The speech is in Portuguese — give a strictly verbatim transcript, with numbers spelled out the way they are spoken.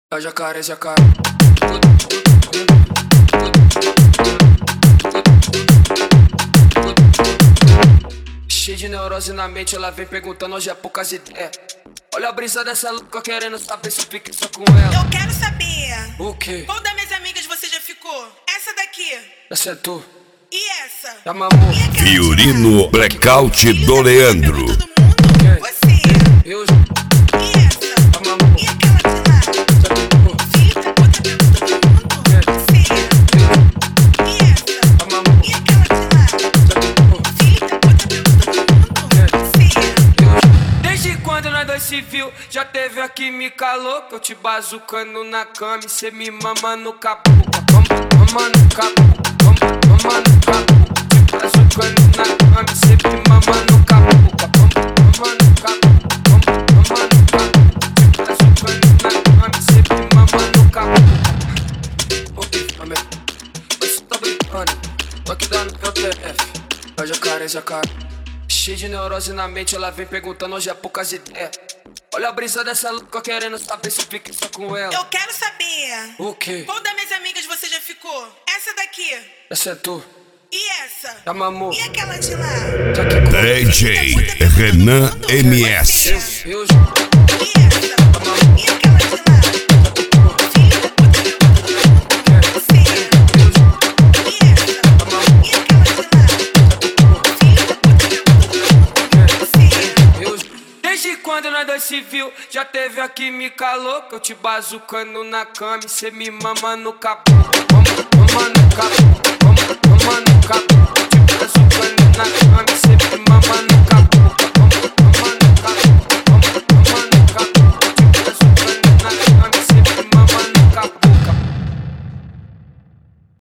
É jacaré, jacaré. Cheio de neurose na mente, ela vem perguntando hoje é poucas ideias. Olha a brisa dessa louca querendo saber se fica só com ela. Eu quero saber. O quê? Qual das minhas amigas você já ficou? Essa daqui. Já sentou? E essa? Já mamou? E aquela Fiorino de lá? Blackout Filho do da puta Leandro. pegou todo mundo? Você. Eu E essa? já mamou? E aquela de lá? Já tentou? Filho da puta pegou todo mundo? Você. E essa? Já mamou? E aquela de lá? Já tentou? Filho da puta pegou todo mundo? Você. Desde quando nós dois se viu, já teve a química louca. Eu te bazucando na cama e cê me mama no capu. Mama no capu, mama no capu. Te bazucando na cama e cê me mama no capu. Mama no capu, mama no capu. Te bazucando na cama e cê me mama no capu. Ok, amém. Você tá brincando, tô aqui dando meu T F. É jacaré, jacaré. Cheio de neurose na mente, ela vem perguntando hoje é poucas ideias. Olha a brisa dessa louca querendo saber se fica só com ela. Eu quero saber. O quê? Qual das minhas amigas você já ficou? Essa daqui. Já sentou? E essa? Já mamou? E aquela de lá? Já quicou? D J Renan M S. Eu já E essa? E aquela de lá? Filho da puta pegou todo mundo? Você. E essa? E aquela de lá? Filho da puta pegou todo mundo? Você. Eu Desde quando nós dois se viu, já teve a química louca. Eu te bazucando na cama e cê me mama no capu. Mama no capu, mama no capu. Te bazucando na cama e cê me mama no capu.